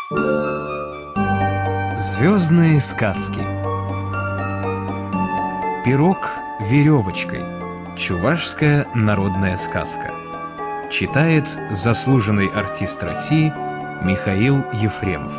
Звездные сказки. Пирог веревочкой. Чувашская народная сказка. Читает заслуженный артист России Михаил Ефремов.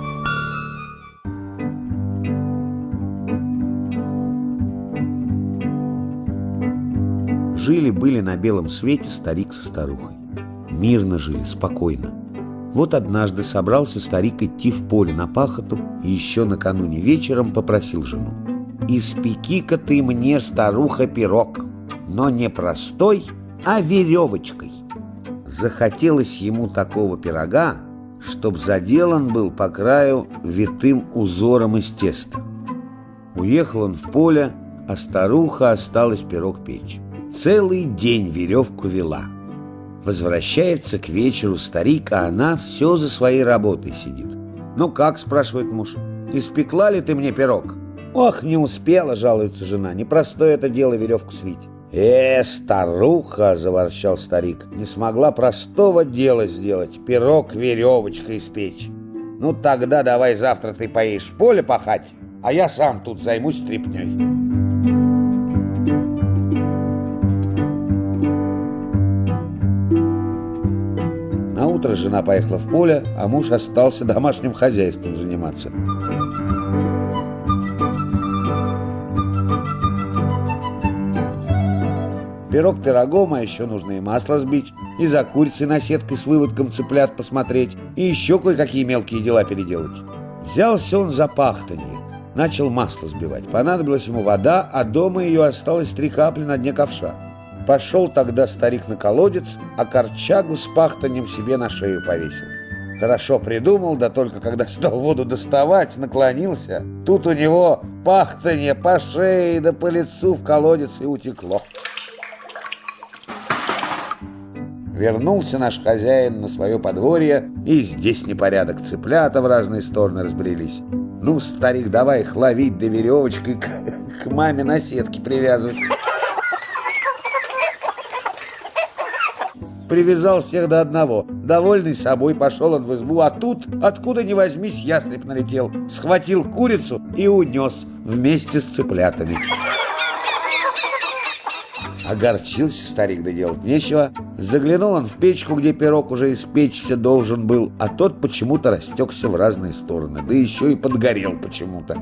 Жили-были на белом свете старик со старухой. Мирно жили, спокойно. Вот однажды собрался старик идти в поле на пахоту и еще накануне вечером попросил жену: «Испеки-ка ты мне, старуха, пирог, но не простой, а веревочкой». Захотелось ему такого пирога, чтоб заделан был по краю витым узором из теста. Уехал он в поле, а старуха осталась пирог печь. Целый день веревку вела. Возвращается к вечеру старик, а она все за своей работой сидит. «Ну как?» – спрашивает муж. «Испекла ли ты мне пирог?» «Ох, не успела», – жалуется жена. «Непростое это дело веревку свить». Старуха!» – заворчал старик. «Не смогла простого дела сделать, пирог веревочкой испечь. Ну тогда давай завтра ты поедешь в поле пахать, а я сам тут займусь стряпнёй». Наутро жена поехала в поле, а муж остался домашним хозяйством заниматься. Пирог пирогом, а еще нужно и масло сбить, и за курицей наседкой с выводком цыплят посмотреть, и еще кое-какие мелкие дела переделать. Взялся он за пахтанье, начал масло сбивать. Понадобилась ему вода, а дома ее осталось 3 капли на дне ковша. Пошел тогда старик на колодец, а корчагу с пахтаньем себе на шею повесил. Хорошо придумал, да только когда стал воду доставать, наклонился, тут у него пахтанье по шее да по лицу в колодец и утекло. Вернулся наш хозяин на свое подворье, и здесь непорядок, цыплята в разные стороны разбрелись. Ну, старик, давай их ловить, да веревочкой к маме на сетке привязывать. Привязал всех до одного. Довольный собой пошел он в избу, а тут, откуда ни возьмись, ястреб налетел, схватил курицу и унес вместе с цыплятами. Огорчился старик, да делать нечего. Заглянул он в печку, где пирог уже испечься должен был, а тот почему-то растекся в разные стороны, да еще и подгорел почему-то.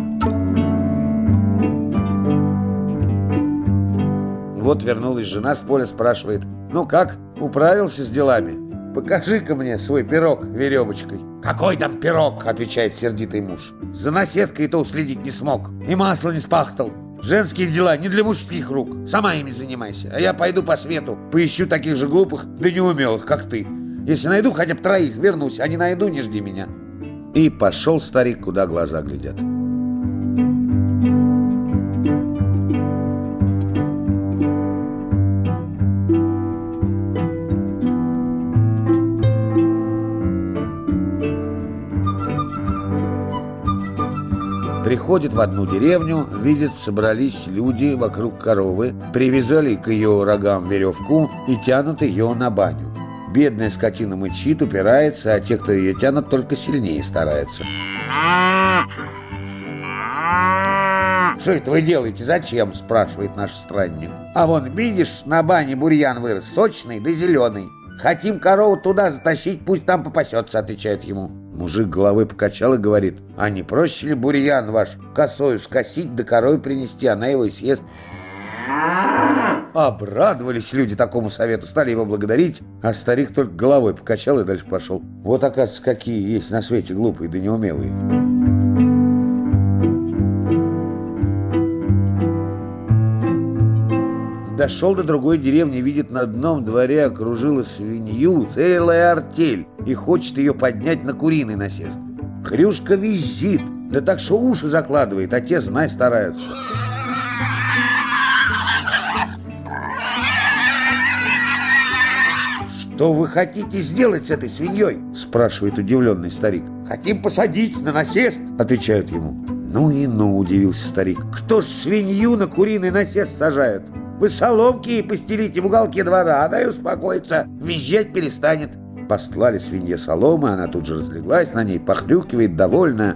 Вот вернулась жена с поля, спрашивает: «Ну как, управился с делами? Покажи-ка мне свой пирог веревочкой». «Какой там пирог?» – отвечает сердитый муж. «За наседкой-то уследить не смог, и масло не спахтал. Женские дела не для мужских рук, сама ими занимайся. А я пойду по свету, поищу таких же глупых да неумелых, как ты. Если найду хотя бы 3, вернусь, а не найду, не жди меня». И пошел старик, куда глаза глядят. Приходит в одну деревню, видит, собрались люди вокруг коровы, привязали к ее рогам веревку и тянут ее на баню. Бедная скотина мычит, упирается, а те, кто ее тянут, только сильнее стараются. «Что это вы делаете? Зачем?» – спрашивает наш странник. «А вон, видишь, на бане бурьян вырос, сочный да зеленый. Хотим корову туда затащить, пусть там попасется», – отвечает ему. Мужик головой покачал и говорит: «А не проще ли бурьян ваш косою скосить да корове принести, она его и съест?» Обрадовались люди такому совету, стали его благодарить, а старик только головой покачал и дальше пошел. Вот, оказывается, какие есть на свете глупые да неумелые. Дошел до другой деревни, видит, на одном дворе окружила свинью целая артель и хочет ее поднять на куриный насест. Хрюшка визжит, да так что уши закладывает, а те, знай, стараются. «Что вы хотите сделать с этой свиньей?» – спрашивает удивленный старик. «Хотим посадить на насест», – отвечают ему. «Ну и ну», – удивился старик. «Кто ж свинью на куриный насест сажает? Вы соломки ей постелите в уголке двора, она и успокоится, визжать перестанет. постлали свинье соломы, она тут же разлеглась на ней, похрюкивает, довольная.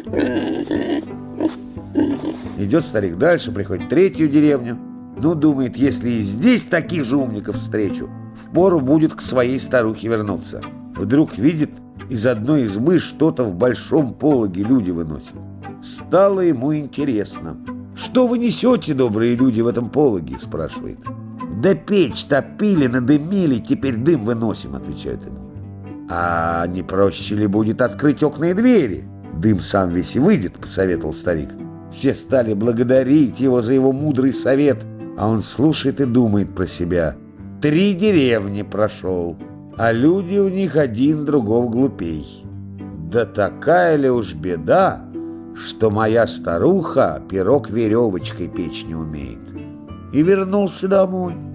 Идет старик дальше, приходит в третью деревню. Ну, думает, если и здесь таких же умников встречу, впору будет к своей старухе вернуться. Вдруг видит, из одной избы что-то в большом пологе люди выносят. Стало ему интересно. «Что вы несете, добрые люди, в этом пологе?» – спрашивает. «Да печь топили, надымили, теперь дым выносим», – отвечают ему. «А не проще ли будет открыть окна и двери? Дым сам весь и выйдет», – посоветовал старик. Все стали благодарить его за его мудрый совет, а он слушает и думает про себя. 3 деревни прошел, а люди у них один другого глупей. Да такая ли уж беда, что моя старуха пирог веревочкой печь не умеет. И вернулся домой.